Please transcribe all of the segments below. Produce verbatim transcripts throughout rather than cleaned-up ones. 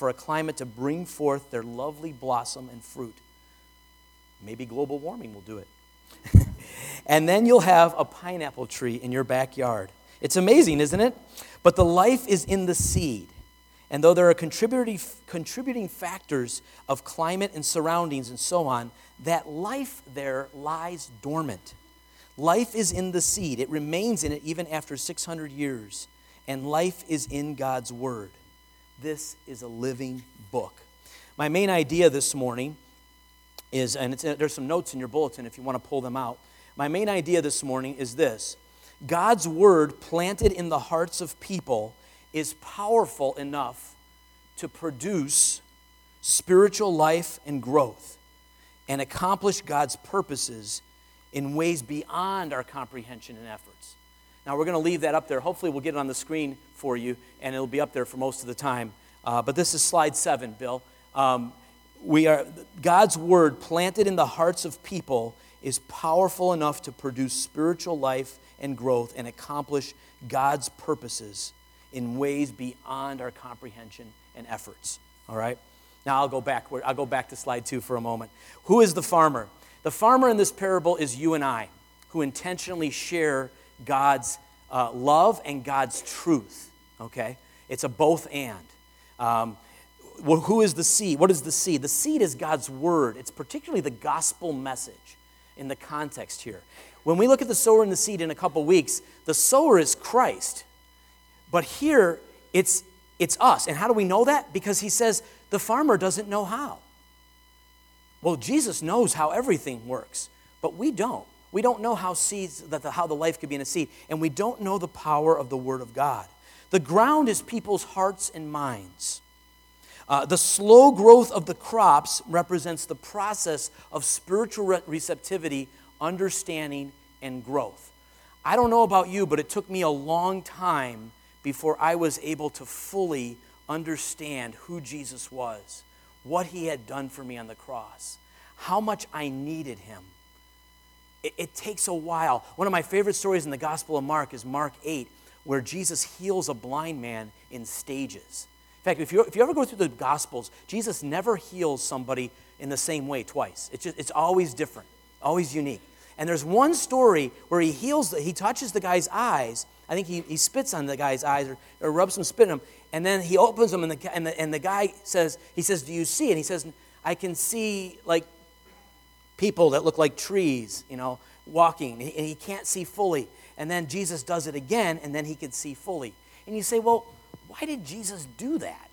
for a climate to bring forth their lovely blossom and fruit. Maybe global warming will do it. And then you'll have a pineapple tree in your backyard. It's amazing, isn't it? But the life is in the seed. And though there are contributing, contributing factors of climate and surroundings and so on, that life there lies dormant. Life is in the seed. It remains in it even after six hundred years. And life is in God's Word. This is a living book. My main idea this morning is, and it's, there's some notes in your bulletin if you want to pull them out. My main idea this morning is this. God's Word planted in the hearts of people is powerful enough to produce spiritual life and growth and accomplish God's purposes in ways beyond our comprehension and efforts. Now, we're going to leave that up there. Hopefully, we'll get it on the screen for you, and it'll be up there for most of the time. Uh, but this is slide seven, Bill. Um, we are God's Word planted in the hearts of people is powerful enough to produce spiritual life and growth and accomplish God's purposes in ways beyond our comprehension and efforts. All right? Now I'll go back. I'll go back to slide two for a moment. Who is the farmer? The farmer in this parable is you and I, who intentionally share God's uh, love and God's truth. Okay? It's a both and. Um, well, who is the seed? What is the seed? The seed is God's Word. It's particularly the gospel message in the context here. When we look at the sower and the seed in a couple weeks, the sower is Christ. But here, it's, it's us. And how do we know that? Because he says the farmer doesn't know how. Well, Jesus knows how everything works, but we don't. We don't know how seeds, that the, how the life could be in a seed, and we don't know the power of the Word of God. The ground is people's hearts and minds. Uh, the slow growth of the crops represents the process of spiritual re- receptivity, understanding, and growth. I don't know about you, but it took me a long time before I was able to fully understand who Jesus was, what he had done for me on the cross, how much I needed him. It, it takes a while. One of my favorite stories in the Gospel of Mark is Mark eight, where Jesus heals a blind man in stages. In fact, if you, if you ever go through the Gospels, Jesus never heals somebody in the same way twice. It's just, it's always different, always unique. And there's one story where he heals, the, he touches the guy's eyes. I think he, he spits on the guy's eyes or, or rubs some spit in them. And then he opens them and the, and, the, and the guy says, he says, do you see? And he says, I can see like people that look like trees, you know, walking. And he, and he can't see fully. And then Jesus does it again and then he can see fully. And you say, well, why did Jesus do that?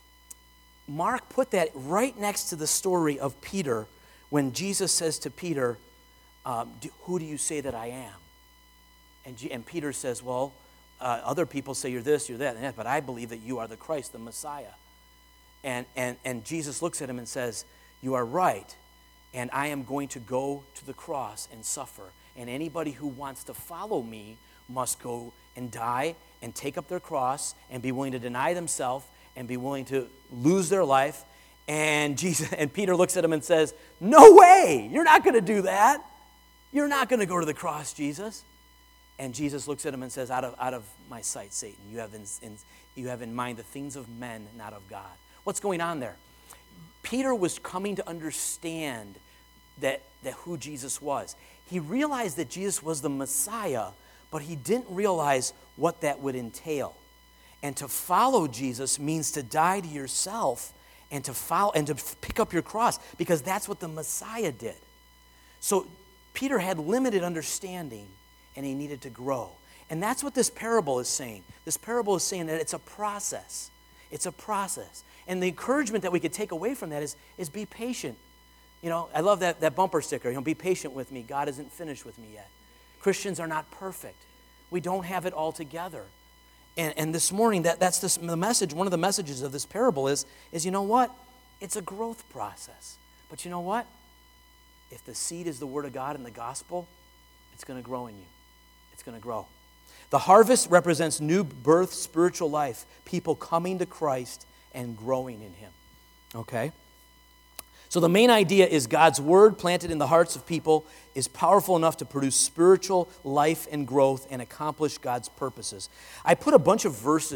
Mark put that right next to the story of Peter when Jesus says to Peter, um, do, who do you say that I am? And, G- and Peter says, well, uh, other people say you're this, you're that, and that, but I believe that you are the Christ, the Messiah. And, and, and Jesus looks at him and says, you are right, and I am going to go to the cross and suffer. And anybody who wants to follow me must go and die and take up their cross and be willing to deny themselves and be willing to lose their life. And Jesus and Peter looks at him and says, no way, you're not going to do that. You're not going to go to the cross, Jesus. And Jesus looks at him and says, out of, out of my sight, Satan, you have, in, in, you have in mind the things of men, not of God. What's going on there? Peter was coming to understand that, that who Jesus was. He realized that Jesus was the Messiah, but he didn't realize what that would entail. And to follow Jesus means to die to yourself and to follow and to pick up your cross, because that's what the Messiah did. So Peter had limited understanding and he needed to grow. And that's what this parable is saying. This parable is saying that it's a process. It's a process. And the encouragement that we could take away from that is, is be patient. You know, I love that, that bumper sticker. You know, be patient with me. God isn't finished with me yet. Christians are not perfect. We don't have it all together. And, and this morning, that, that's this, the message. One of the messages of this parable is, is, you know what? It's a growth process. But you know what? If the seed is the Word of God and the gospel, it's going to grow in you. It's going to grow. The harvest represents new birth, spiritual life, people coming to Christ and growing in Him. Okay? So the main idea is God's Word planted in the hearts of people is powerful enough to produce spiritual life and growth and accomplish God's purposes. I put a bunch of verses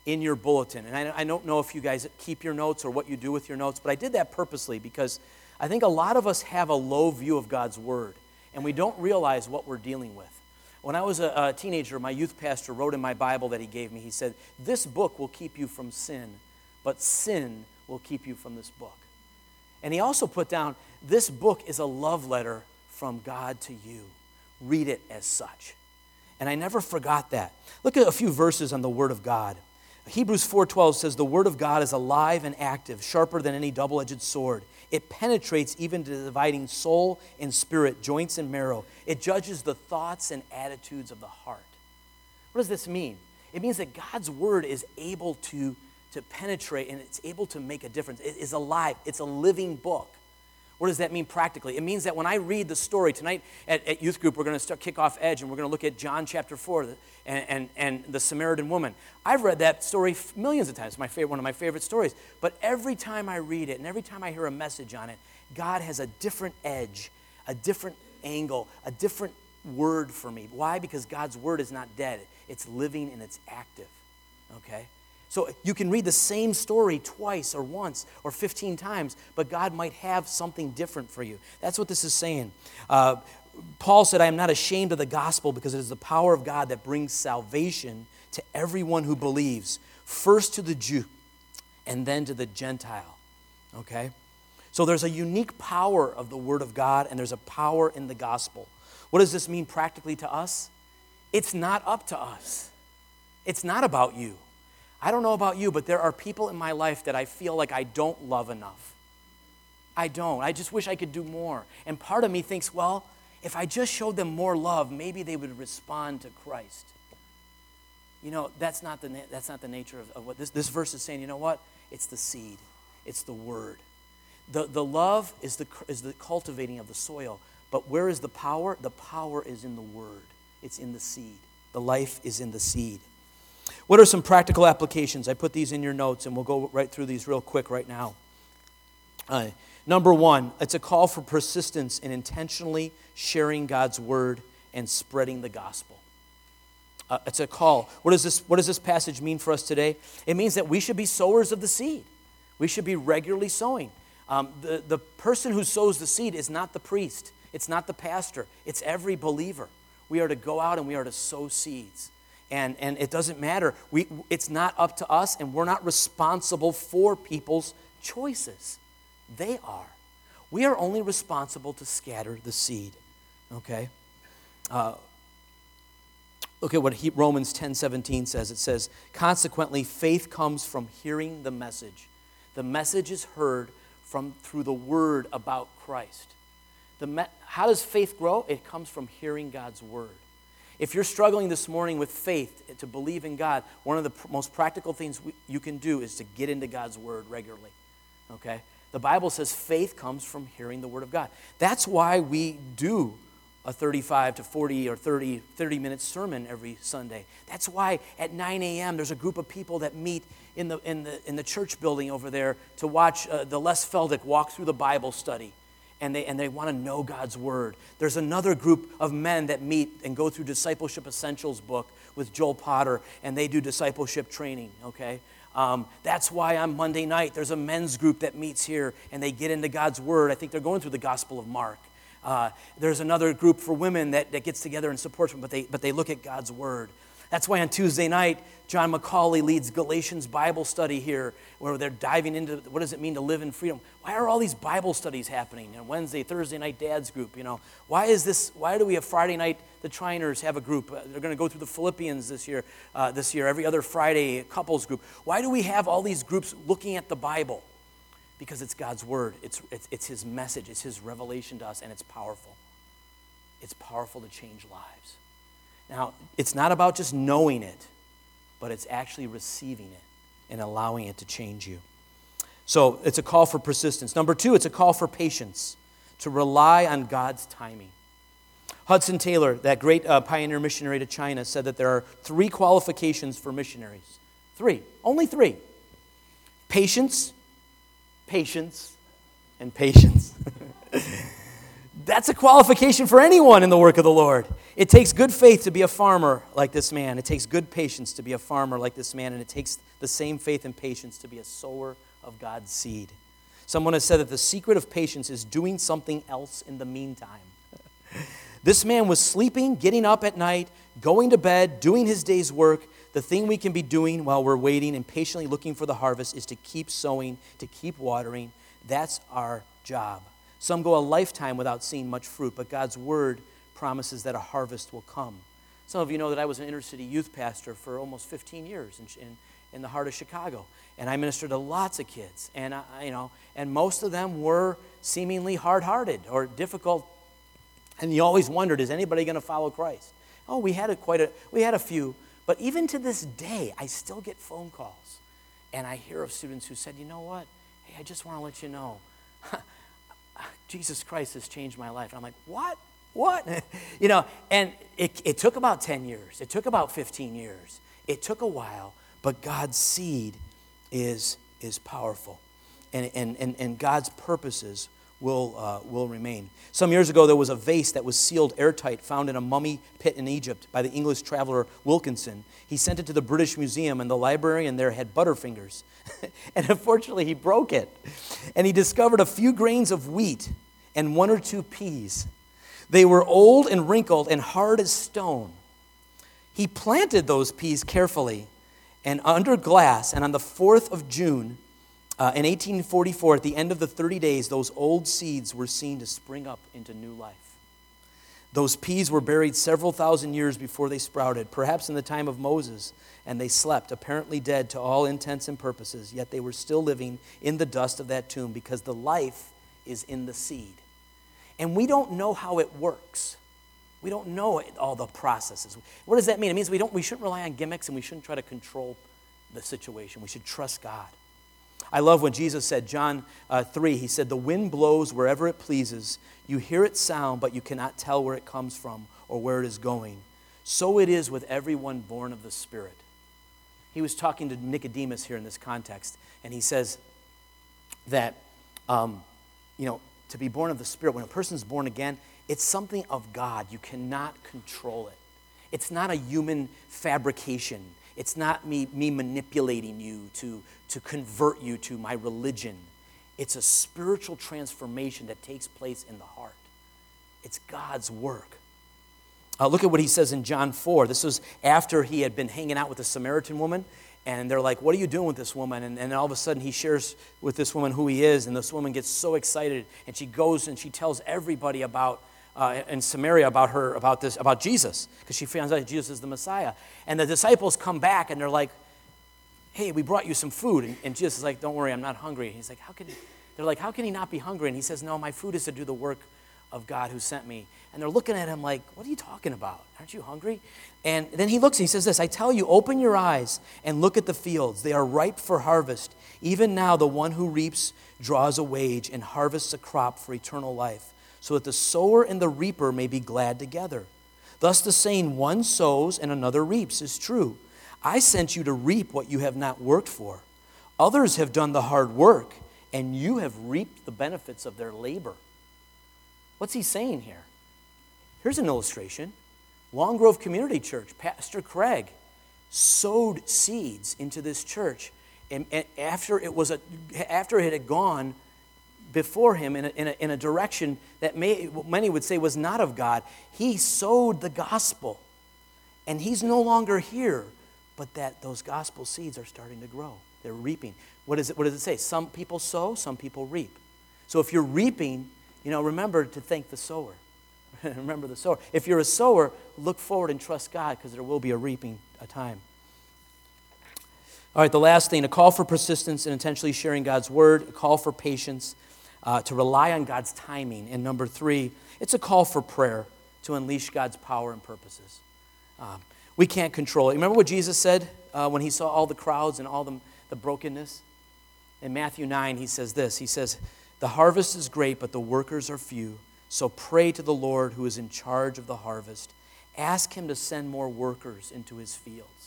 in your bulletin. And I, I don't know if you guys keep your notes or what you do with your notes, but I did that purposely because I think a lot of us have a low view of God's Word, and we don't realize what we're dealing with. When I was a, a teenager, my youth pastor wrote in my Bible that he gave me, he said, this book will keep you from sin, but sin will keep you from this book. And he also put down, this book is a love letter from God to you. Read it as such. And I never forgot that. Look at a few verses on the Word of God. Hebrews four twelve says, the Word of God is alive and active, sharper than any double-edged sword. It penetrates even to dividing soul and spirit, joints and marrow. It judges the thoughts and attitudes of the heart. What does this mean? It means that God's Word is able to, to penetrate and it's able to make a difference. It is alive. It's a living book. What does that mean practically? It means that when I read the story, tonight at, at youth group, we're going to start kick off Edge, and we're going to look at John chapter four and, and, and the Samaritan woman. I've read that story millions of times. It's my favorite, one of my favorite stories. But every time I read it and every time I hear a message on it, God has a different edge, a different angle, a different word for me. Why? Because God's word is not dead. It's living and it's active, okay? So you can read the same story twice or once or fifteen times, but God might have something different for you. That's what this is saying. Uh, Paul said, I am not ashamed of the gospel because it is the power of God that brings salvation to everyone who believes, first to the Jew and then to the Gentile. Okay? So there's a unique power of the Word of God, and there's a power in the gospel. What does this mean practically to us? It's not up to us. It's not about you. I don't know about you, but there are people in my life that I feel like I don't love enough. I don't. I just wish I could do more. And part of me thinks, well, if I just showed them more love, maybe they would respond to Christ. You know, that's not the, that's not the nature of, of what this, this verse is saying. You know what? It's the seed. It's the word. The, the love is the, is the cultivating of the soil. But where is the power? The power is in the word. It's in the seed. The life is in the seed. What are some practical applications? I put these in your notes, and we'll go right through these real quick right now. Uh, number one, it's a call for persistence in intentionally sharing God's word and spreading the gospel. Uh, it's a call. What does this, what does this passage mean for us today? It means that we should be sowers of the seed. We should be regularly sowing. Um, the, the person who sows the seed is not the priest. It's not the pastor. It's every believer. We are to go out and we are to sow seeds. And, and it doesn't matter. We, it's not up to us, and we're not responsible for people's choices. They are. We are only responsible to scatter the seed. Okay? Uh, look at what he, Romans ten seventeen says. It says, consequently, faith comes from hearing the message. The message is heard from through the word about Christ. The me- how does faith grow? It comes from hearing God's word. If you're struggling this morning with faith to believe in God, one of the pr- most practical things we, you can do is to get into God's word regularly, okay? The Bible says faith comes from hearing the word of God. That's why we do a thirty-five to forty or thirty, thirty minute sermon every Sunday. That's why at nine a.m. there's a group of people that meet in the, in the, in the church building over there to watch uh, the Les Feldick walk through the Bible study. And they, and they want to know God's word. There's another group of men that meet and go through Discipleship Essentials book with Joel Potter, and they do discipleship training, okay? Um, that's why on Monday night, there's a men's group that meets here, and they get into God's word. I think they're going through the Gospel of Mark. Uh, there's another group for women that, that gets together and supports them, but they, but they look at God's word. That's why on Tuesday night, John Macaulay leads Galatians Bible study here, where they're diving into what does it mean to live in freedom. Why are all these Bible studies happening? And Wednesday, Thursday night, Dad's group. You know, why is this? Why do we have Friday night? The Triners have a group. Uh, they're going to go through the Philippians this year. Uh, this year, every other Friday, couples group. Why do we have all these groups looking at the Bible? Because it's God's word. It's it's, it's His message. It's His revelation to us, and it's powerful. It's powerful to change lives. Now, it's not about just knowing it, but it's actually receiving it and allowing it to change you. So it's a call for persistence. Number two, it's a call for patience, to rely on God's timing. Hudson Taylor, that great uh, pioneer missionary to China, said that there are three qualifications for missionaries. Three. Only three. Patience, patience, and patience. That's a qualification for anyone in the work of the Lord. It takes good faith to be a farmer like this man. It takes good patience to be a farmer like this man. And it takes the same faith and patience to be a sower of God's seed. Someone has said that the secret of patience is doing something else in the meantime. This man was sleeping, getting up at night, going to bed, doing his day's work. The thing we can be doing while we're waiting and patiently looking for the harvest is to keep sowing, to keep watering. That's our job. Some go a lifetime without seeing much fruit, but God's word promises that a harvest will come. Some of you know that I was an inner city youth pastor for almost fifteen years in, in, in the heart of Chicago, and I ministered to lots of kids, and I, you know, and most of them were seemingly hard-hearted or difficult, and you always wondered, is anybody going to follow Christ? Oh, we had a quite a we had a few, but even to this day, I still get phone calls, and I hear of students who said, you know what? Hey, I just want to let you know, Jesus Christ has changed my life. And I'm like, what? What? You know, and it, it took about ten years. It took about fifteen years. It took a while, but God's seed is, is powerful. And, and, and, and God's purposes will, uh, will remain. Some years ago, there was a vase that was sealed airtight, found in a mummy pit in Egypt by the English traveler Wilkinson. He sent it to the British Museum, and the librarian there had butterfingers. And unfortunately, he broke it. And he discovered a few grains of wheat and one or two peas. They were old and wrinkled and hard as stone. He planted those peas carefully and under glass, and on the fourth of June, uh, in eighteen forty-four, at the end of the thirty days, those old seeds were seen to spring up into new life. Those peas were buried several thousand years before they sprouted, perhaps in the time of Moses, and they slept, apparently dead to all intents and purposes, yet they were still living in the dust of that tomb because the life is in the seed. And we don't know how it works. We don't know it, all the processes. What does that mean? It means we don't. We shouldn't rely on gimmicks, and we shouldn't try to control the situation. We should trust God. I love when Jesus said, John uh, three, he said, the wind blows wherever it pleases. You hear its sound, but you cannot tell where it comes from or where it is going. So it is with everyone born of the Spirit. He was talking to Nicodemus here in this context, and he says that, um, you know, to be born of the Spirit, when a person's born again, it's something of God. You cannot control it. It's not a human fabrication. It's not me, me manipulating you to, to convert you to my religion. It's a spiritual transformation that takes place in the heart. It's God's work. Uh, look at what he says in John four. This was after he had been hanging out with a Samaritan woman, and they're like, what are you doing with this woman? And, and all of a sudden he shares with this woman who he is, and this woman gets so excited, and she goes and she tells everybody about uh, in Samaria about her, about this, about Jesus, because she finds out that Jesus is the Messiah. And the disciples come back, and they're like, hey, we brought you some food. And, and Jesus is like, don't worry, I'm not hungry. And he's like, how can he? They're like, how can he not be hungry? And he says, no, my food is to do the work of God who sent me. And they're looking at him like, what are you talking about? Aren't you hungry? And then he looks and he says this, I tell you, open your eyes and look at the fields. They are ripe for harvest. Even now the one who reaps draws a wage and harvests a crop for eternal life, so that the sower and the reaper may be glad together. Thus the saying, one sows and another reaps, is true. I sent you to reap what you have not worked for. Others have done the hard work, and you have reaped the benefits of their labor. What's he saying here? Here's an illustration. Long Grove Community Church, Pastor Craig sowed seeds into this church, and, and after it was a, after it had gone before him in a, in a, in a direction that may, many would say was not of God, he sowed the gospel, and he's no longer here, but that those gospel seeds are starting to grow. They're reaping. What is it? What does it say? Some people sow, some people reap. So if you're reaping, you know, remember to thank the sower. Remember the sower. If you're a sower, look forward and trust God, because there will be a reaping a time. All right, the last thing, a call for persistence in intentionally sharing God's word, a call for patience, uh, to rely on God's timing. And number three, it's a call for prayer to unleash God's power and purposes. Um, we can't control it. Remember what Jesus said uh, when he saw all the crowds and all the, the brokenness? In Matthew nine, he says this. He says, the harvest is great, but the workers are few. So pray to the Lord who is in charge of the harvest. Ask him to send more workers into his fields.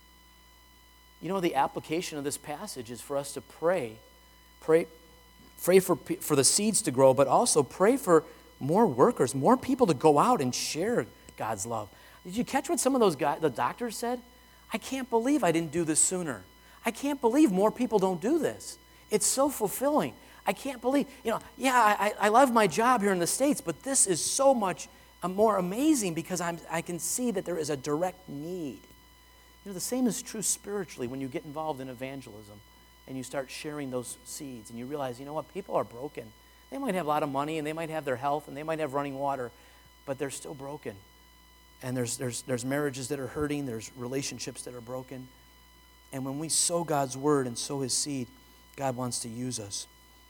You know, the application of this passage is for us to pray. Pray, pray for, for the seeds to grow, but also pray for more workers, more people to go out and share God's love. Did you catch what some of those guys, the doctors said? I can't believe I didn't do this sooner. I can't believe more people don't do this. It's so fulfilling. I can't believe, you know, yeah, I, I love my job here in the States, but this is so much more amazing because I'm, I can see that there is a direct need. You know, the same is true spiritually when you get involved in evangelism and you start sharing those seeds and you realize, you know what, people are broken. They might have a lot of money and they might have their health and they might have running water, but they're still broken. And there's, there's, there's marriages that are hurting, there's relationships that are broken. And when we sow God's word and sow his seed, God wants to use us.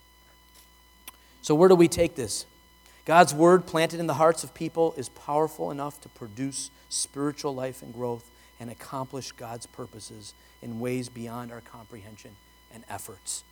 So where do we take this? God's word planted in the hearts of people is powerful enough to produce spiritual life and growth and accomplish God's purposes in ways beyond our comprehension and efforts.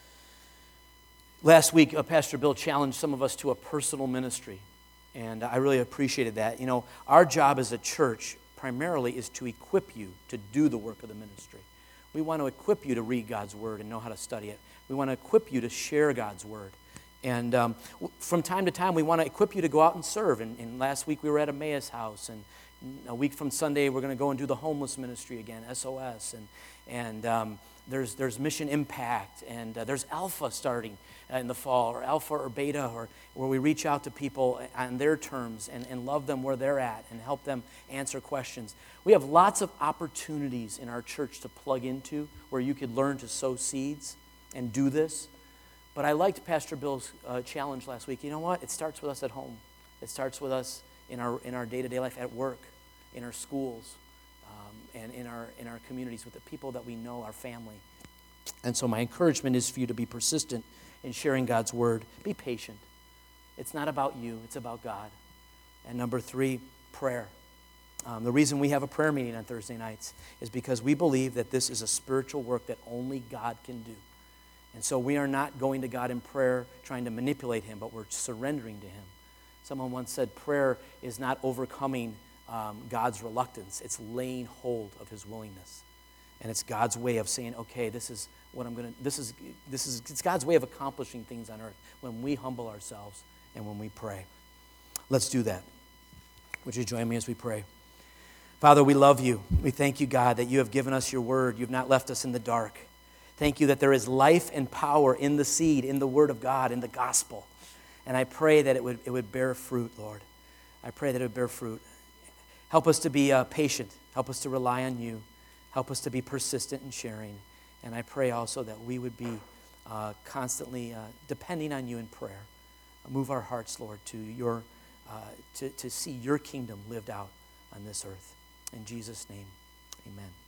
Last week, uh, Pastor Bill challenged some of us to a personal ministry, and I really appreciated that. You know, our job as a church primarily is to equip you to do the work of the ministry. We want to equip you to read God's word and know how to study it. We want to equip you to share God's word. And um, from time to time, we want to equip you to go out and serve. And, and last week, we were at Emmaus House. And a week from Sunday, we're going to go and do the homeless ministry again, S O S. And, and um, there's, there's Mission Impact. And uh, there's Alpha starting in the fall, or Alpha or Beta, or where we reach out to people on their terms and, and love them where they're at and help them answer questions. We have lots of opportunities in our church to plug into where you could learn to sow seeds and do this. But I liked Pastor Bill's uh, challenge last week. You know what? It starts with us at home. It starts with us in our in our day-to-day life at work, in our schools, um, and in our in our communities with the people that we know, our family. And so my encouragement is for you to be persistent in sharing God's word. Be patient. It's not about you. It's about God. And number three, prayer. Um, the reason we have a prayer meeting on Thursday nights is because we believe that this is a spiritual work that only God can do. And so we are not going to God in prayer trying to manipulate him, but we're surrendering to him. Someone once said prayer is not overcoming um, God's reluctance. It's laying hold of his willingness. And it's God's way of saying, okay, this is what I'm going to, this is, this is, it's God's way of accomplishing things on earth when we humble ourselves and when we pray. Let's do that. Would you join me as we pray? Father, we love you. We thank you, God, that you have given us your word. You've not left us in the dark. Thank you that there is life and power in the seed, in the word of God, in the gospel. And I pray that it would it would bear fruit, Lord. I pray that it would bear fruit. Help us to be uh, patient. Help us to rely on you. Help us to be persistent in sharing. And I pray also that we would be uh, constantly uh, depending on you in prayer. Move our hearts, Lord, to your uh, to, to see your kingdom lived out on this earth. In Jesus' name, amen.